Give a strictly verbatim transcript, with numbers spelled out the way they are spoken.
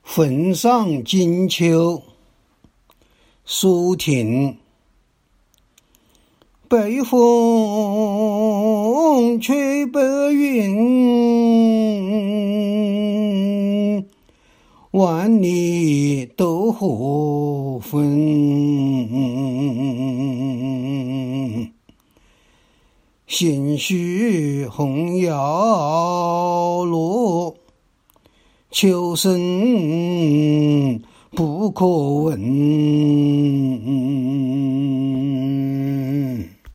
坟上金秋，苏婷。北风吹白云，万里斗河分。兴许红摇落，秋声不可闻。